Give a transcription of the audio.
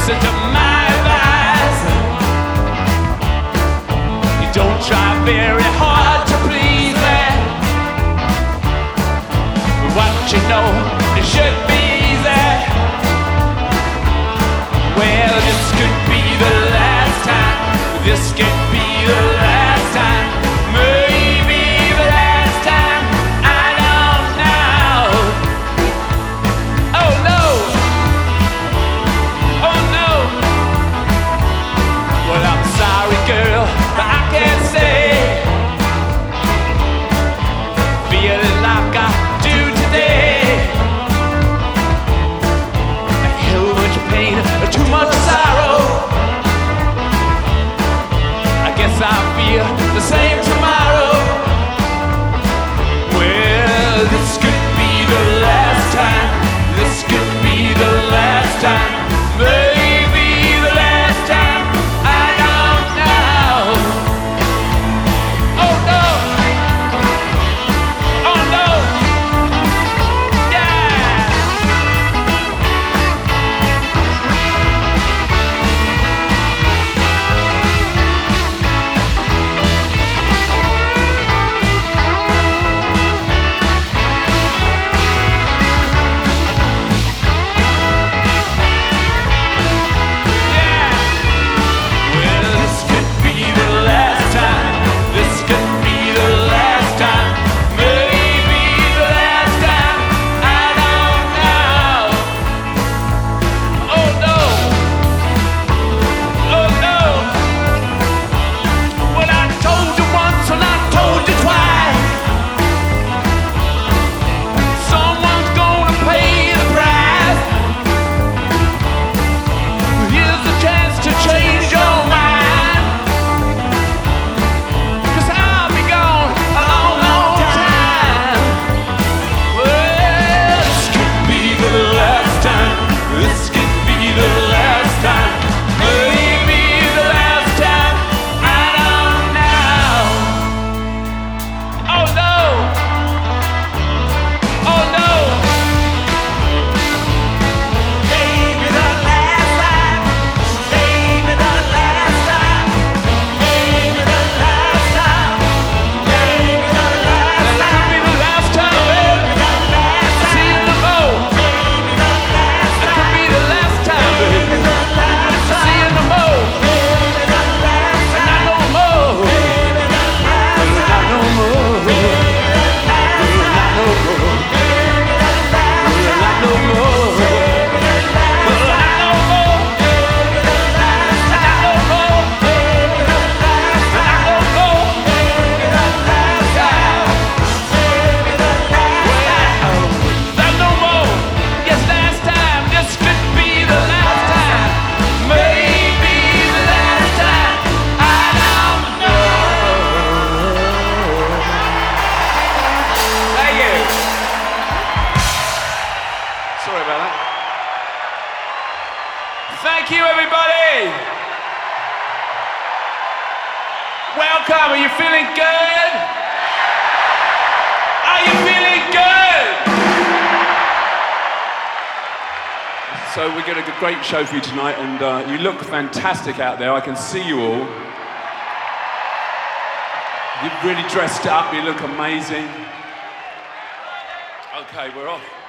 listen to my advice. You don't try very hard to please me. What you know, it should be easy. Well, this could be the last time. This could be the last time. Maybe the last time. I don't know. Oh no. Oh no. Well, I'm sorry, girl, but I can't say feeling like I do today. Too much pain, too much sorrow. I guess I'll feel the same tomorrow. Well, this could be the last time. This could be the last time. Maybe the last time. I don't know. Oh no. Oh no. Yeah. Well, this could be the last time. This could be the last time. Maybe the last time. I don't know. Oh no. Oh no. Well, I told you once and I told you twice. Someone's gonna pay the price. Here's a chance to change your mind. 'Cause I'll be gone a long, long time. Well, this could be the last time. This could be the last time. Maybe the last time. I don't know. Oh no. Oh no. Maybe the last time. Maybe the last time. Maybe the last time. Maybe the last time. That could be the last time, baby. See you in the boat. That could be the last time, baby. See you in the boat. And not no more. Not no more. Not no more. Not no more. Not no more. Not no more. Yes, last time. This could be the last time. Maybe the last time. I don't know. Thank you. Sorry about that. Thank you, everybody. Welcome. Are you feeling good? Are you feeling good? So we've got a great show for you tonight, and you look fantastic out there. I can see you all. You've really dressed up. You look amazing. Okay, we're off.